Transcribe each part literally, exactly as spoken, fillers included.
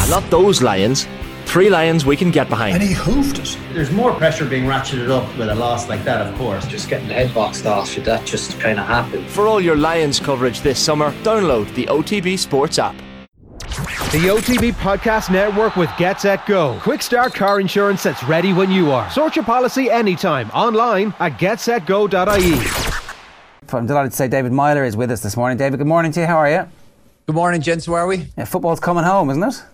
Ah, not those Lions. Three Lions we can get behind. And he hoofed it. There's more pressure being ratcheted up with a loss like that, of course. Just getting the head boxed off you, that just kind of happened. For all your Lions coverage this summer, download the O T B Sports app. The O T B Podcast Network with Get Set Go. Quick start car insurance that's ready when you are. Sort your policy anytime online at get set go dot I E. I'm delighted to say David Myler is with us this morning. David, good morning to you. How are you? Good morning, gents. How are we? Yeah, football's coming home, isn't it?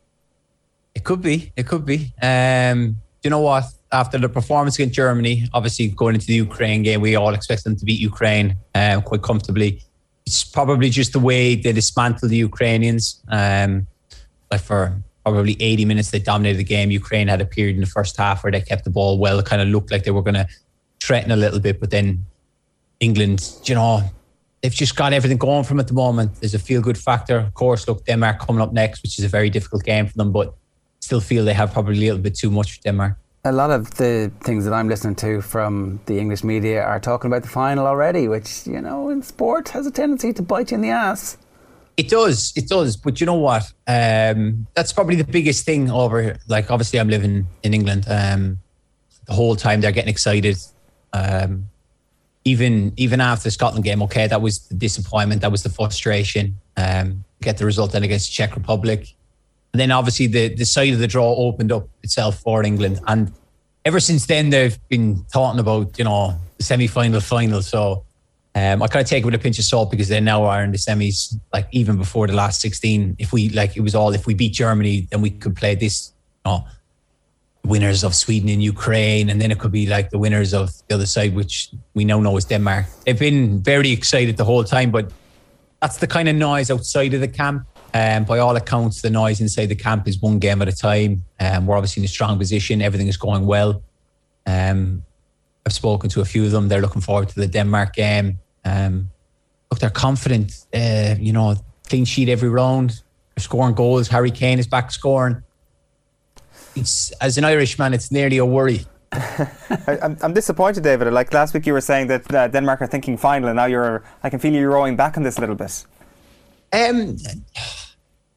It could be. It could be. Um, you know what? After the performance against Germany, obviously going into the Ukraine game, we all expect them to beat Ukraine um, quite comfortably. It's probably just the way they dismantled the Ukrainians. Um, like for probably eighty minutes, they dominated the game. Ukraine had a period in the first half where they kept the ball well. It kind of looked like they were going to threaten a little bit, but then England, you know, they've just got everything going for them at the moment. There's a feel-good factor. Of course, look, Denmark coming up next, which is a very difficult game for them, but still feel they have probably a little bit too much for Denmark. A lot of the things that I'm listening to from the English media are talking about the final already, which, you know, in sport has a tendency to bite you in the ass. It does, it does. But you know what? Um, that's probably the biggest thing over here. Like, obviously, I'm living in England. Um, the whole time they're getting excited. Um, even even after the Scotland game, okay, that was the disappointment. That was the frustration. Um, get the result then against the Czech Republic. And then obviously the, the side of the draw opened up itself for England. And ever since then, they've been talking about, you know, the semi-final final. So um, I kind of take it with a pinch of salt because they now are in the semis, like even before the last sixteen. If we, like, it was all, if we beat Germany, then we could play this, you know, winners of Sweden and Ukraine. And then it could be like the winners of the other side, which we now know is Denmark. They've been very excited the whole time, but that's the kind of noise outside of the camp. Um, by all accounts, the noise inside the camp is one game at a time. Um, we're obviously in a strong position. Everything is going well. Um, I've spoken to a few of them. They're looking forward to the Denmark game. Um, look, they're confident. Uh, you know, clean sheet every round. They're scoring goals. Harry Kane is back scoring. It's, as an Irishman, it's nearly a worry. I, I'm, I'm disappointed, David. Like last week, you were saying that uh, Denmark are thinking final, and now you're. I can feel you rowing back on this a little bit. Um, of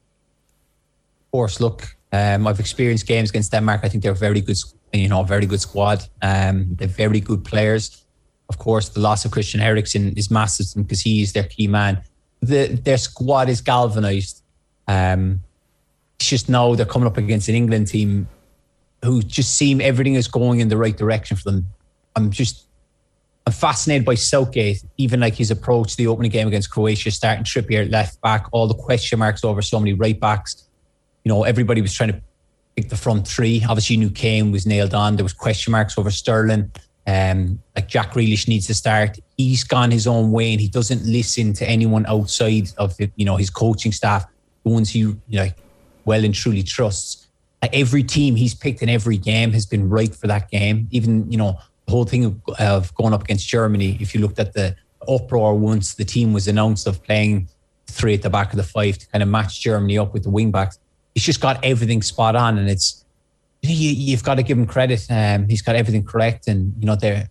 course, look, um, I've experienced games against Denmark. I think they're a very good, you know, a very good squad. Um, they're very good players. Of course, the loss of Christian Eriksen is massive because he's their key man. The, their squad is galvanised. Um, it's just now they're coming up against an England team who just seem everything is going in the right direction for them. I'm just I'm fascinated by Southgate, even like his approach to the opening game against Croatia, starting Trippier at left back, all the question marks over so many right backs. You know, everybody was trying to pick the front three. Obviously, you knew Kane was nailed on. There was question marks over Sterling. Um, like Jack Grealish needs to start. He's gone his own way and he doesn't listen to anyone outside of the, you know, his coaching staff, the ones he, you know, well and truly trusts. Like every team he's picked in every game has been right for that game. Even, you know, the whole thing of, of going up against Germany, if you looked at the uproar once the team was announced of playing three at the back of the five to kind of match Germany up with the wing backs, he's just got everything spot on, and it's you, you've got to give him credit. Um, he's got everything correct, and you know they're.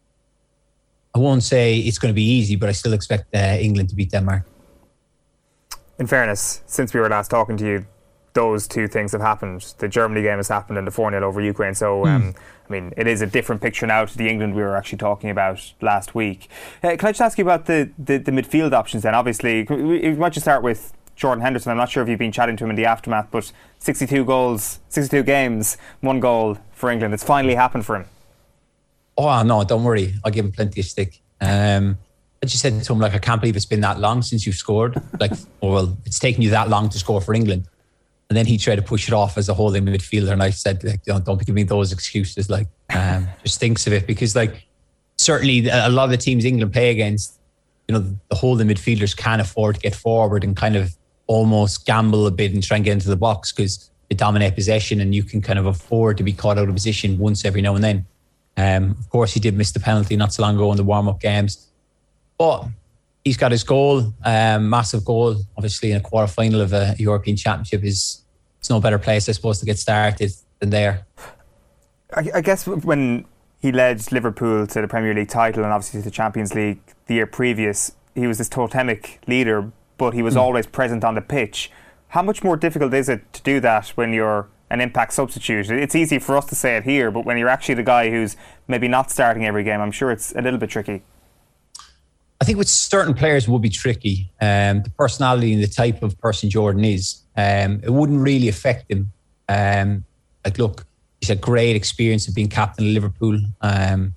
I won't say it's going to be easy, but I still expect uh, England to beat Denmark. In fairness, since we were last talking to you, those two things have happened. The Germany game has happened and the four nil over Ukraine. So, um, mm. I mean, it is a different picture now to the England we were actually talking about last week. Uh, can I just ask you about the, the, the midfield options then? Obviously, we, we might just start with Jordan Henderson. I'm not sure if you've been chatting to him in the aftermath, but sixty-two goals, sixty-two games, one goal for England. It's finally happened for him. Oh, no, don't worry. I'll give him plenty of stick. Um, I just said to him, like, I can't believe it's been that long since you've scored. Like, oh, well, it's taken you that long to score for England. And then he tried to push it off as a holding midfielder. And I said, like, don't, don't give me those excuses. Like, um, just thinks of it. Because, like, certainly a lot of the teams England play against, you know, the holding midfielders can't afford to get forward and kind of almost gamble a bit and try and get into the box because they dominate possession and you can kind of afford to be caught out of position once every now and then. Um, of course, he did miss the penalty not so long ago in the warm-up games. But he's got his goal, um, massive goal, obviously in a quarter-final of a European Championship. Is it's no better place, I suppose, to get started than there. I, I guess when he led Liverpool to the Premier League title and obviously to the Champions League the year previous, he was this totemic leader, but he was mm. always present on the pitch. how much more difficult is it to do that when you're an impact substitute? It's easy for us to say it here, but when you're actually the guy who's maybe not starting every game, I'm sure it's a little bit tricky. I think with certain players it would be tricky. Um, the personality and the type of person Jordan is, um, it wouldn't really affect him. Um, like, look, he's a great experience of being captain of Liverpool. Um,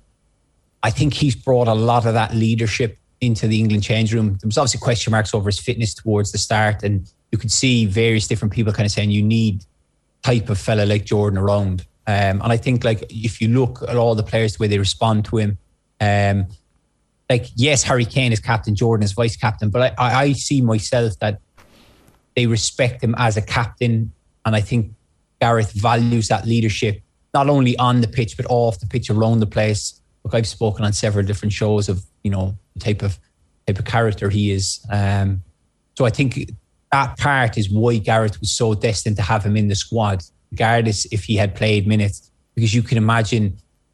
I think he's brought a lot of that leadership into the England change room. There was obviously question marks over his fitness towards the start, and you could see various different people kind of saying you need type of fella like Jordan around. Um, and I think, like, if you look at all the players, the way they respond to him, um, like, yes, Harry Kane is captain, Jordan is vice captain, but I, I see myself that they respect him as a captain, and I think Gareth values that leadership, not only on the pitch, but off the pitch, around the place. Look, I've spoken on several different shows of, you know, the type of type of character he is. Um, so I think that part is why Gareth was so destined to have him in the squad, regardless if he had played minutes, because you can imagine,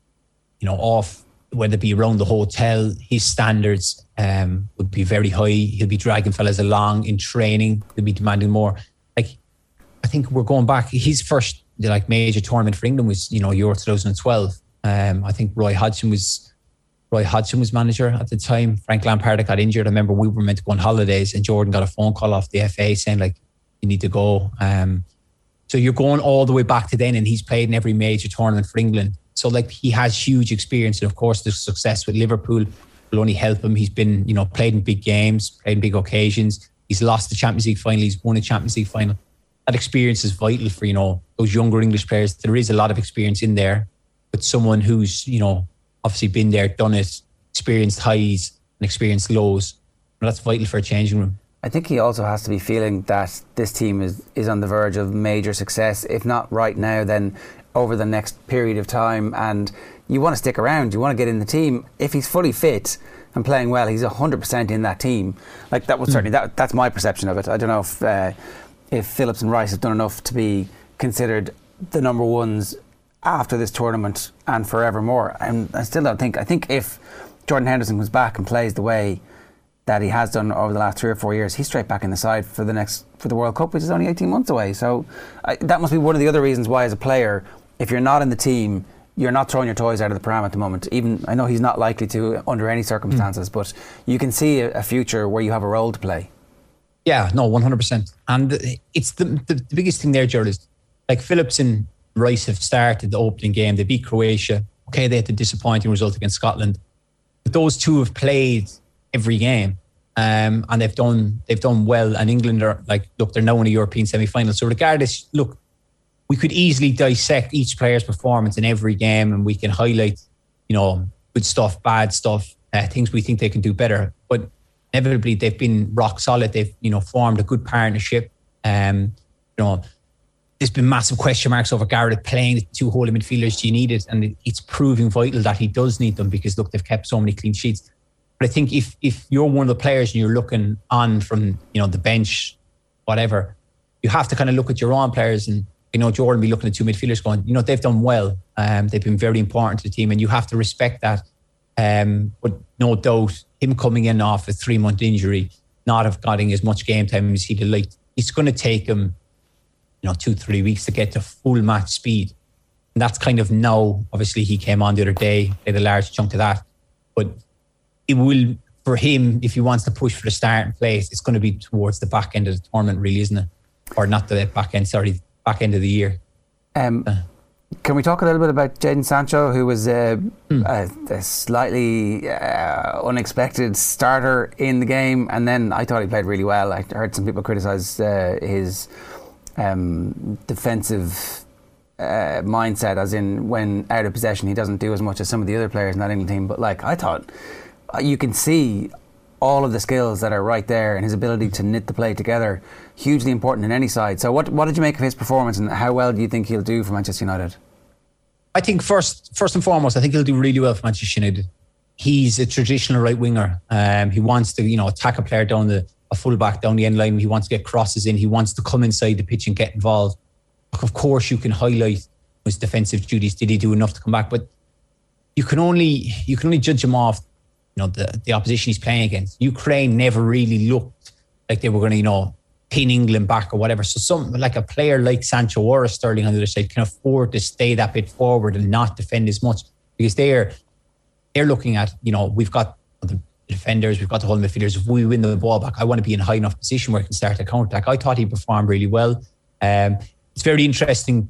you know, off, whether it be around the hotel, his standards um, would be very high. He'll be dragging fellas along in training. He'll be demanding more. Like, I think we're going back. His first like major tournament for England was, you know, Euro twenty twelve. Um, I think Roy Hodgson was Roy Hodgson was manager at the time. Frank Lampard got injured. I remember we were meant to go on holidays, and Jordan got a phone call off the F A saying, like, you need to go. Um, so you're going all the way back to then, and he's played in every major tournament for England. So, like, he has huge experience, and of course the success with Liverpool will only help him. He's been, you know, played in big games, played in big occasions. He's lost the Champions League final. He's won a Champions League final. That experience is vital for, you know, those younger English players. There is a lot of experience in there, but someone who's, you know, obviously been there, done it, experienced highs and experienced lows. And that's vital for a changing room. I think he also has to be feeling that this team is, is on the verge of major success. If not right now, then over the next period of time. And you want to stick around. You want to get in the team. If he's fully fit and playing well, he's one hundred percent in that team. Like, that was certainly, that, that's my perception of it. I don't know if uh, if Phillips and Rice have done enough to be considered the number ones after this tournament and forevermore. And I still don't think, I think if Jordan Henderson comes back and plays the way that he has done over the last three or four years, he's straight back in the side for the next, for the World Cup, which is only eighteen months away. So I, that must be one of the other reasons why, as a player, if you're not in the team, you're not throwing your toys out of the pram at the moment. Even, I know he's not likely to under any circumstances, mm. but you can see a, a future where you have a role to play. Yeah, no, one hundred percent. And it's the, the, the biggest thing there, Gerald, is like Phillips and Rice have started the opening game. They beat Croatia. Okay, they had the disappointing result against Scotland. But those two have played every game. Um, and they've done they've done well. And England are, like, look, they're now in a European semi-final. So regardless, look, we could easily dissect each player's performance in every game, and we can highlight, you know, good stuff, bad stuff, uh, things we think they can do better. But inevitably, they've been rock solid. They've, you know, formed a good partnership. Um, you know, there's been massive question marks over Gareth playing the two holding midfielders. Do you need it? And it's proving vital that he does need them, because, look, they've kept so many clean sheets. But I think if if you're one of the players and you're looking on from, you know, the bench, whatever, you have to kind of look at your own players. And, you know, Jordan be looking at two midfielders going, you know, they've done well. Um, they've been very important to the team, and you have to respect that. Um, but no doubt, him coming in off a three-month injury, not have gotten as much game time as he'd like, it's going to take him, you know, two, three weeks to get to full match speed. And that's kind of now, obviously he came on the other day, played a large chunk of that. But it will, for him, if he wants to push for the starting place, it's going to be towards the back end of the tournament, really, isn't it? Or not the back end, sorry, back end of the year. Um, uh. Can we talk a little bit about Jadon Sancho, who was uh, mm. a, a slightly uh, unexpected starter in the game, and then I thought he played really well. I heard some people criticise uh, his um, defensive uh, mindset, as in when out of possession he doesn't do as much as some of the other players in that England team. But, like, I thought you can see all of the skills that are right there, and his ability to knit the play together, hugely important in any side. So what what did you make of his performance, and how well do you think he'll do for Manchester United? I think first first and foremost, I think he'll do really well for Manchester United. He's a traditional right winger. Um, he wants to, you know, attack a player down the a full back down the end line. He wants to get crosses in. He wants to come inside the pitch and get involved. Of course, you can highlight his defensive duties. Did he do enough to come back? But you can only you can only judge him off, you know, the, the opposition he's playing against. Ukraine never really looked like they were going to, you know, pin England back or whatever. So some like a player like Sancho or Sterling on the other side can afford to stay that bit forward and not defend as much, because they're they're looking at, you know, we've got the defenders, we've got the whole midfielders. If we win the ball back, I want to be in a high enough position where I can start a counter attack. I thought he performed really well. Um, it's very interesting.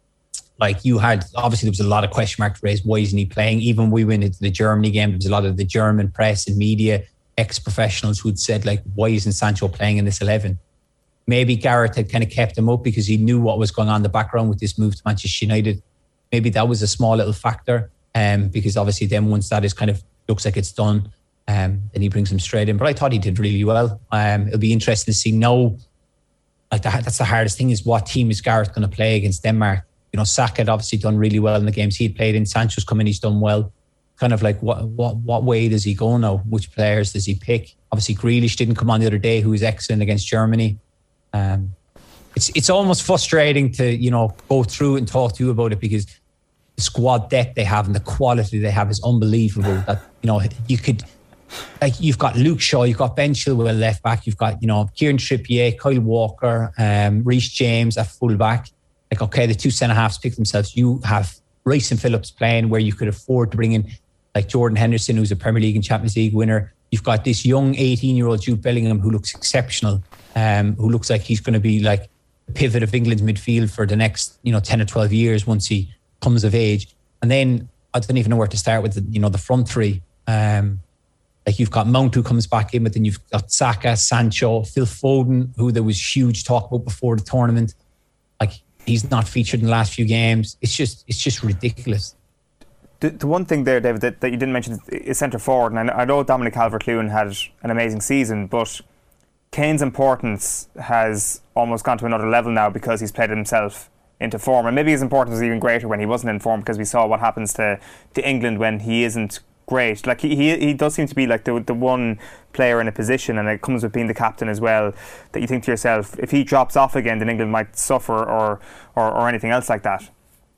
Like you had, obviously there was a lot of question marks raised. Why isn't he playing? Even when we went into the Germany game, there was a lot of the German press and media, ex-professionals who'd said, like, why isn't Sancho playing in this eleven? Maybe Gareth had kind of kept him up because he knew what was going on in the background with this move to Manchester United. Maybe that was a small little factor, um, because obviously then once that is kind of looks like it's done, um, then he brings him straight in. But I thought he did really well. Um, it'll be interesting to see now. Like that, that's the hardest thing, is what team is Gareth going to play against Denmark? You know, Saka had obviously done really well in the games he'd played in. Sancho's come in, he's done well. Kind of like what what what way does he go now? Which players does he pick? Obviously, Grealish didn't come on the other day, who was excellent against Germany. Um, it's it's almost frustrating to, you know, go through it and talk to you about it, because the squad depth they have and the quality they have is unbelievable. That, you know, you could, like, you've got Luke Shaw, you've got Ben Chilwell left back, you've got, you know, Kieran Trippier, Kyle Walker, um, Reece James at full back. Like, okay, the two centre halves pick themselves. You have Rice and Phillips playing where you could afford to bring in like Jordan Henderson, who's a Premier League and Champions League winner. You've got this young eighteen-year-old Jude Bellingham who looks exceptional, um, who looks like he's going to be like the pivot of England's midfield for the next, you know, ten or twelve years once he comes of age. And then I don't even know where to start with the, you know, the front three. Um, like you've got Mount who comes back in, but then you've got Saka, Sancho, Phil Foden, who there was huge talk about before the tournament. Like, he's not featured in the last few games. It's just, it's just ridiculous. The, the one thing there, David, that, that you didn't mention is centre forward. And I know Dominic Calvert-Lewin had an amazing season, but Kane's importance has almost gone to another level now because he's played himself into form. And maybe his importance was even greater when he wasn't in form, because we saw what happens to, to England when he isn't great. Like he, he he does seem to be like the the one player in a position, and it comes with being the captain as well, that you think to yourself, if he drops off again, then England might suffer, or or, or anything else like that.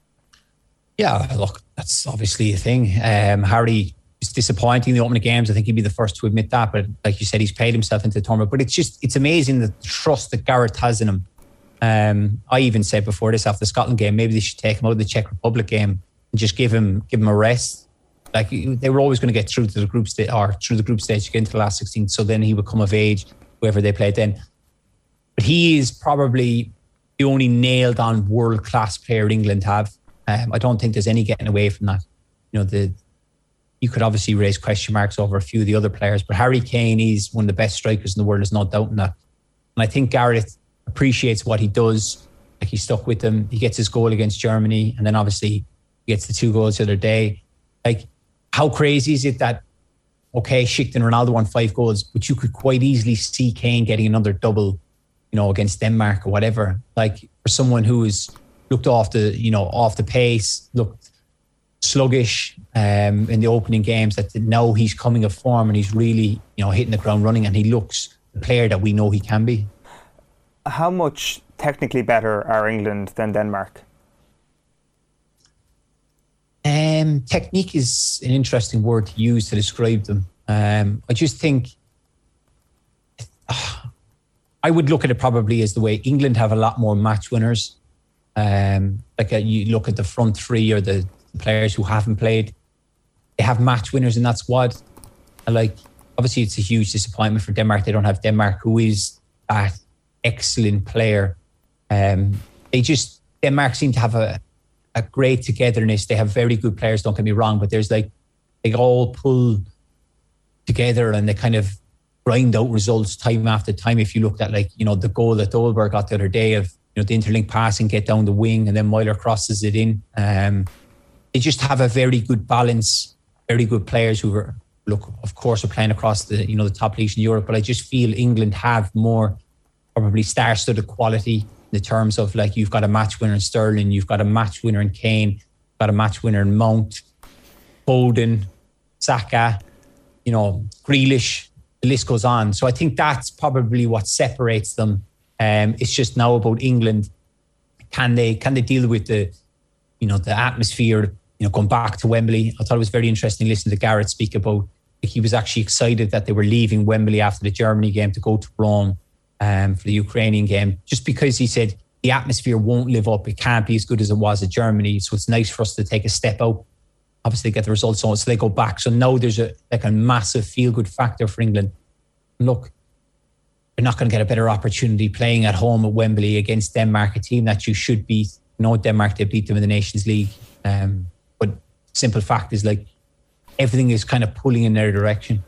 Yeah, look, that's obviously a thing. Um, Harry is disappointing in the opening games. I think he'd be the first to admit that. But like you said, he's played himself into the tournament. But it's just, it's amazing the trust that Gareth has in him. Um, I even said before this, after the Scotland game, maybe they should take him out of the Czech Republic game and just give him give him a rest. Like, they were always going to get through to the group stage, or through the group stage to get into the last sixteen. So then he would come of age, whoever they played then. But he is probably the only nailed on world class player England have. Um, I don't think there's any getting away from that. You know, the you could obviously raise question marks over a few of the other players, but Harry Kane is one of the best strikers in the world. There's no doubt in that. And I think Gareth appreciates what he does. Like, he stuck with them. He gets his goal against Germany, and then obviously he gets the two goals the other day. Like, how crazy is it that, okay, Schick and Ronaldo won five goals, but you could quite easily see Kane getting another double, you know, against Denmark or whatever. Like, for someone who is looked off the, you know, off the pace, looked sluggish um, in the opening games, that now he's coming of form and he's really, you know, hitting the ground running, and he looks the player that we know he can be. How much technically better are England than Denmark? Um, technique is an interesting word to use to describe them. Um, I just think uh, I would look at it probably as the way England have a lot more match winners. Um, like uh, you look at the front three, or the, the players who haven't played, they have match winners in that squad. And like, obviously it's a huge disappointment for Denmark. They don't have Denmark, who is that excellent player. Um, they just, Denmark seem to have a a great togetherness. They have very good players, don't get me wrong, but there's like, they all pull together and they kind of grind out results time after time. If you looked at, like, you know, the goal that Dolberg got the other day of, you know, the interlink passing, get down the wing, and then Meuler crosses it in. Um, they just have a very good balance, very good players who are, look, of course, are playing across the, you know, the top leagues in Europe, but I just feel England have more probably star-studded quality, in the terms of, like, you've got a match winner in Sterling, you've got a match winner in Kane, you've got a match winner in Mount, Foden, Saka, you know, Grealish, the list goes on. So I think that's probably what separates them. Um, it's just now about England. Can they can they deal with the, you know, the atmosphere, you know, going back to Wembley? I thought it was very interesting listening to Gareth speak about, like, he was actually excited that they were leaving Wembley after the Germany game to go to Rome. um, for the Ukrainian game, just because he said the atmosphere won't live up. It can't be as good as it was at Germany. So it's nice for us to take a step out. Obviously, get the results on, so they go back. So now there's a like a massive feel-good factor for England. Look, you're not going to get a better opportunity playing at home at Wembley against Denmark, a team that you should beat. You know, Denmark, they beat them in the Nations League. Um, but simple fact is, like, everything is kind of pulling in their direction.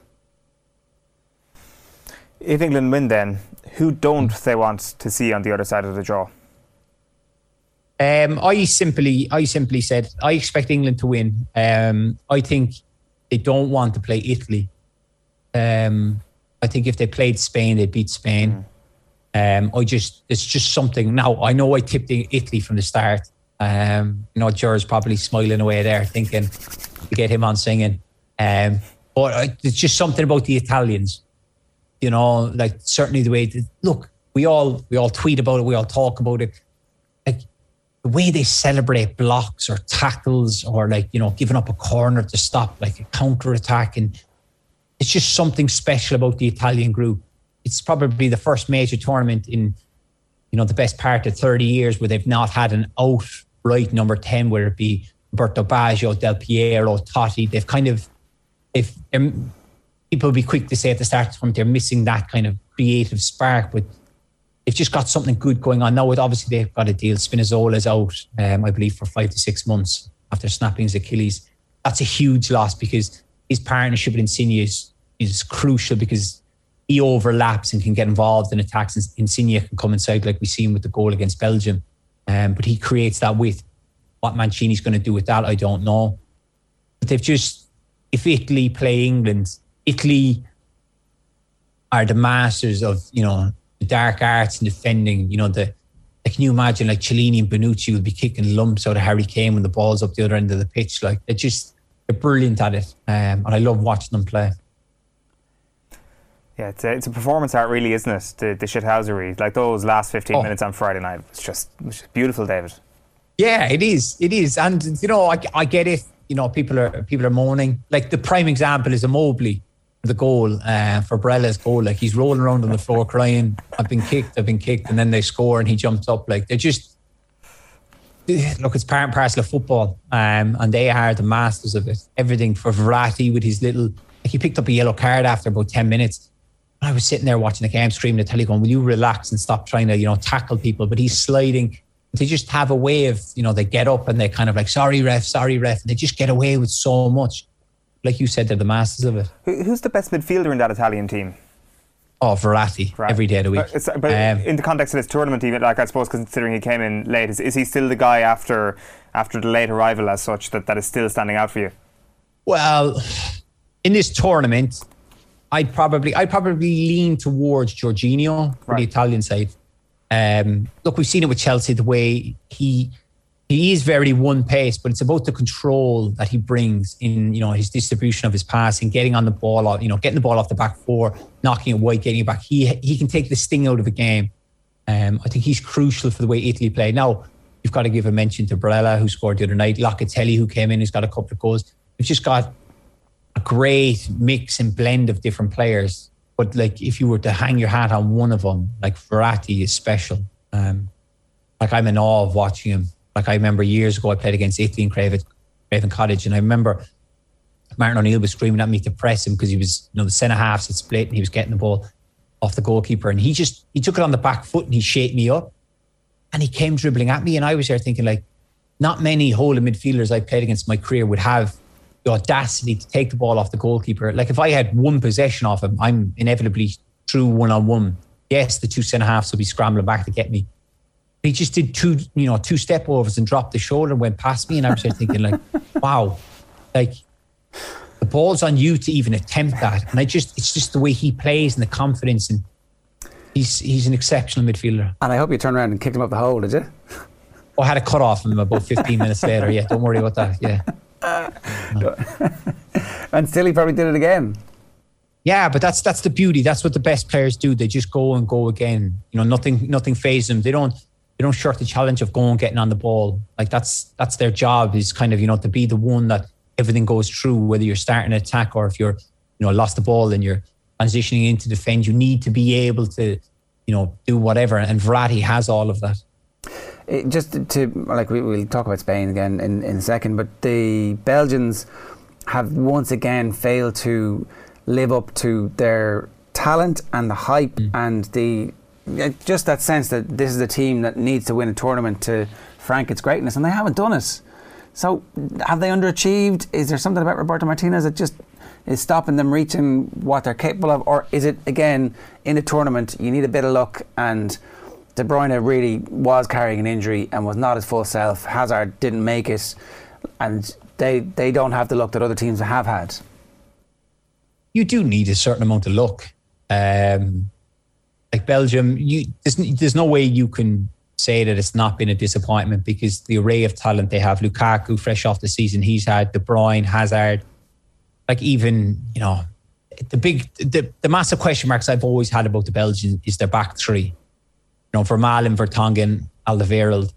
If England win, then who don't they want to see on the other side of the draw? Um, I simply, I simply said I expect England to win. Um, I think they don't want to play Italy. Um, I think if they played Spain, they beat Spain. Mm. Um, I just, it's just something. Now I know I tipped Italy from the start. Um, you know, George's probably smiling away there, thinking to get him on singing. Um, but I, it's just something about the Italians. You know, like certainly the way. That, look, we all we all tweet about it. We all talk about it. Like, the way they celebrate blocks or tackles or, like, you know, giving up a corner to stop like a counter attack, and it's just something special about the Italian group. It's probably the first major tournament in, you know, the best part of thirty years where they've not had an outright number ten, whether it be Roberto Baggio, Del Piero, Totti. They've kind of, if people will be quick to say at the start of the tournament they're missing that kind of creative spark, but they've just got something good going on now. With obviously they've got a deal. Spinazzola's out, um, I believe, for five to six months after snapping his Achilles. That's a huge loss because his partnership with Insigne is, is crucial, because he overlaps and can get involved in attacks. And Insigne can come inside, like we seen with the goal against Belgium. Um, but he creates that width. What Mancini's going to do with that, I don't know. But they've just, if Italy play England, Italy are the masters of, you know, the dark arts and defending. You know, the like, can you imagine like Cellini and Bonucci would be kicking lumps out of Harry Kane when the ball's up the other end of the pitch? Like, they're just, they're brilliant at it. Um, and I love watching them play. Yeah, it's a, it's a performance art, really, isn't it? The, the shithousery. Like those last fifteen oh. minutes on Friday night. It's just, it's just beautiful, David. Yeah, it is. It is. And, you know, I, I get it. You know, people are people are moaning. Like, the prime example is a Mobley, the goal, uh, for Barella's goal. Like, he's rolling around on the floor crying, I've been kicked, I've been kicked. And then they score and he jumps up. Like, they're just, look, it's part and parcel of football. Um, and they are the masters of it. Everything for Verratti with his little, like, he picked up a yellow card after about ten minutes. I was sitting there watching the game, screaming at the telly, going, will you relax and stop trying to, you know, tackle people? But he's sliding. They just have a way of, you know, they get up and they kind of like, sorry, ref, sorry, ref. And they just get away with so much. Like you said, they're the masters of it. Who's the best midfielder in that Italian team? Oh, Verratti, Verratti. every day of the week. Uh, it's, but um, in the context of this tournament, even, like, I suppose, considering he came in late, is, is he still the guy after after the late arrival as such that, that is still standing out for you? Well, in this tournament, I'd probably I'd probably lean towards Jorginho for right. the Italian side. Um, look, we've seen it with Chelsea, the way he he is very one pace, but it's about the control that he brings in, you know, his distribution of his passing, getting on the ball, you know, getting the ball off the back four, knocking it wide, getting it back. He he can take the sting out of a game. Um, I think he's crucial for the way Italy play. Now, you've got to give a mention to Barella, who scored the other night, Locatelli, who came in, who's got a couple of goals. We've just got a great mix and blend of different players. But, like, if you were to hang your hat on one of them, like, Verratti is special. Um, like, I'm in awe of watching him. Like, I remember years ago I played against Italy in Craven, Craven Cottage, and I remember Martin O'Neill was screaming at me to press him because he was, you know, the centre halves had split and he was getting the ball off the goalkeeper, and he just he took it on the back foot and he shaped me up, and he came dribbling at me, and I was there thinking, like, not many holding midfielders I played against in my career would have the audacity to take the ball off the goalkeeper. Like, if I had one possession off him, I'm inevitably through one on one. Yes, the two centre halves will be scrambling back to get me. He just did two, you know, two step overs and dropped the shoulder and went past me, and I was there thinking, like, wow, like, the ball's on you to even attempt that. And I just, it's just the way he plays and the confidence, and he's he's an exceptional midfielder. And I hope you turned around and kicked him up the hole, did you? Oh, I had a cut off him about fifteen minutes later. Yeah, don't worry about that. Yeah. No. And still, he probably did it again. Yeah, but that's that's the beauty. That's what the best players do. They just go and go again. You know, nothing nothing phases them. They don't they don't shirk the challenge of going getting on the ball. Like, that's that's their job, is kind of, you know, to be the one that everything goes through. Whether you're starting an attack or if you're, you know, lost the ball and you're transitioning into defend, you need to be able to you know, do whatever. And Verratti has all of that. It, just to, like, we, we'll talk about Spain again in, in a second, but the Belgians have once again failed to live up to their talent and the hype mm. and the just that sense that this is a team that needs to win a tournament to frank its greatness, and they haven't done it. So have they underachieved? Is there something about Roberto Martinez that just is stopping them reaching what they're capable of? Or is it, again, in a tournament, you need a bit of luck, and De Bruyne really was carrying an injury and was not his full self. Hazard didn't make it, and they they don't have the luck that other teams have had. You do need a certain amount of luck. Um, like Belgium, you, there's, there's no way you can say that it's not been a disappointment, because the array of talent they have, Lukaku fresh off the season he's had, De Bruyne, Hazard, like even, you know, the big, the, the massive question marks I've always had about the Belgians is their back three. You know, Vermaelen, Vertonghen, Alderweireld.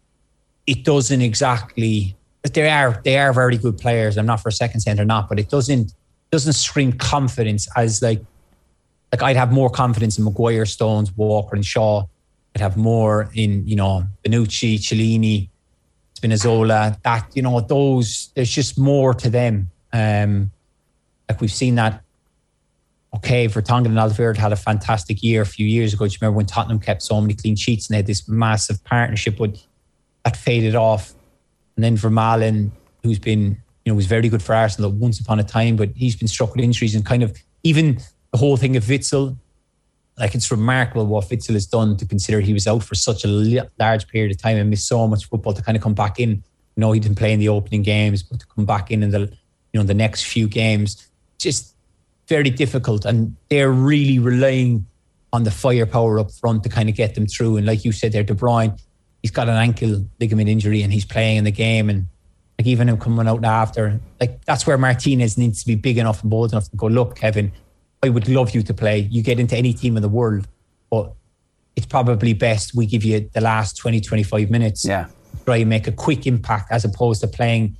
It doesn't exactly, but they are they are very good players. I'm not for a second saying they're not, but it doesn't doesn't scream confidence as like like I'd have more confidence in Maguire, Stones, Walker, and Shaw. I'd have more in, you know, Bonucci, Cellini, Spinazzola. That, you know, those, there's just more to them. Um, like we've seen that. Okay, Vertonghen and Alderweireld had a fantastic year a few years ago. Do you remember when Tottenham kept so many clean sheets and they had this massive partnership, but that faded off? And then Vermaelen, who's been, you know, was very good for Arsenal once upon a time, but he's been struck with injuries, and kind of even the whole thing of Witsel, like it's remarkable what Witsel has done to consider he was out for such a large period of time and missed so much football to kind of come back in. You know, he didn't play in the opening games, but to come back in in the, you know, the next few games, just very difficult. And they're really relying on the firepower up front to kind of get them through. And like you said there, De Bruyne, he's got an ankle ligament injury and he's playing in the game. And like even him coming out after, like that's where Martinez needs to be big enough and bold enough to go, look, Kevin, I would love you to play. You get into any team in the world, but it's probably best we give you the last twenty, twenty-five minutes. Yeah. Try and make a quick impact as opposed to playing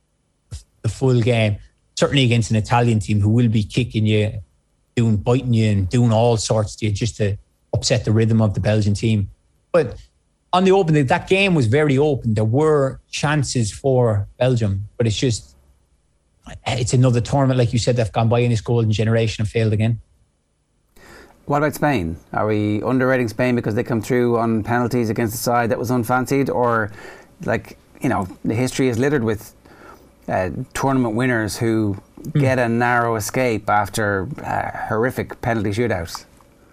the full game. Certainly against an Italian team who will be kicking you, doing, biting you and doing all sorts to you just to upset the rhythm of the Belgian team. But on the open, that game was very open. There were chances for Belgium, but it's just, it's another tournament, like you said, they've gone by in this golden generation and failed again. What about Spain? Are we underrating Spain because they come through on penalties against a side that was unfancied? Or, like, you know, the history is littered with uh, tournament winners who mm. get a narrow escape after uh, horrific penalty shootouts.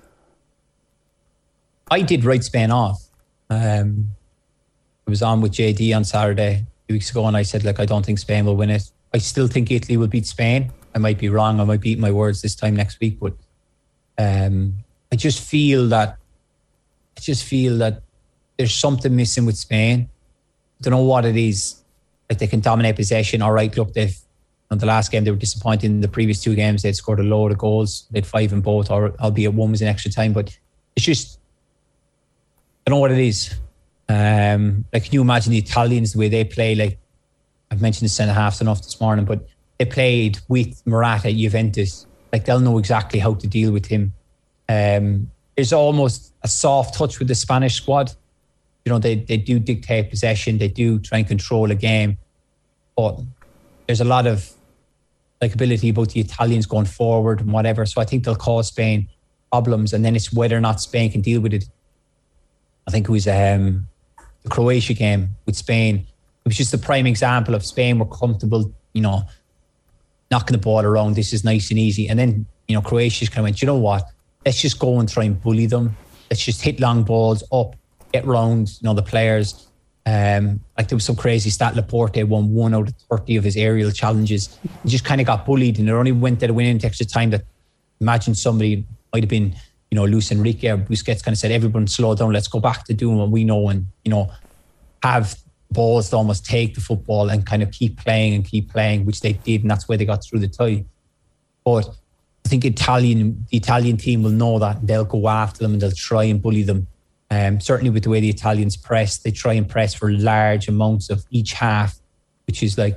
I did write Spain off. Um, I was on with J D on Saturday a few weeks ago and I said, like, I don't think Spain will win it. I still think Italy will beat Spain. I might be wrong. I might beat my words this time next week, but um, I just feel that I just feel that there's something missing with Spain. I don't know what it is. Like they can dominate possession. All right, look, they've on the last game they were disappointed. In the previous two games they'd scored a load of goals. They'd five in both, or albeit one was in extra time. But it's just I don't know what it is. Um, like, can you imagine the Italians, the way they play? Like, I've mentioned the centre halves enough this morning, but they played with Morata at Juventus. Like, they'll know exactly how to deal with him. Um, there's almost a soft touch with the Spanish squad. You know, they, they do dictate possession. They do try and control a game. But there's a lot of likability about the Italians going forward and whatever. So I think they'll cause Spain problems. And then it's whether or not Spain can deal with it. I think it was um, the Croatia game with Spain. It was just a prime example of Spain were comfortable, you know, knocking the ball around. This is nice and easy. And then, you know, Croatia kind of went, you know what? Let's just go and try and bully them. Let's just hit long balls up, get round, you know, the players. Um, like there was some crazy stat. Laporte won one out of thirty of his aerial challenges. He just kind of got bullied, and it only went to the winning into extra time. That imagine somebody might have been, you know, Luis Enrique or Busquets kind of said, everyone slow down, let's go back to doing what we know and, you know, have balls to almost take the football and kind of keep playing and keep playing, which they did, and that's where they got through the tie. But I think Italian, the Italian team will know that, and they'll go after them and they'll try and bully them. Um, certainly with the way the Italians press, they try and press for large amounts of each half, which is like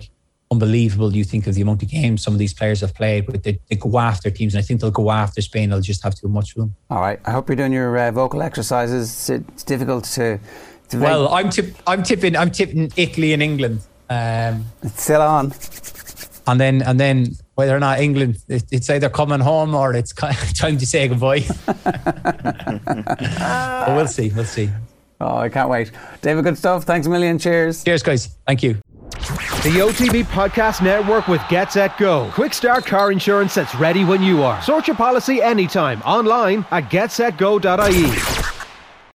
unbelievable. You think of the amount of games some of these players have played, but they, they go after teams, and I think they'll go after Spain. They'll just have too much for them. All right. I hope you're doing your uh, vocal exercises. It's difficult to. to well, I'm tip, I'm tipping. I'm tipping Italy and England. Um, it's still on. And then, and then, whether or not England, it, it's either coming home or it's time to say goodbye. But we'll see. We'll see. Oh, I can't wait. David, good stuff. Thanks a million. Cheers. Cheers, guys. Thank you. The O T B Podcast Network with Get Set Go. Quick start car insurance that's ready when you are. Sort your policy anytime online at get set go dot I E.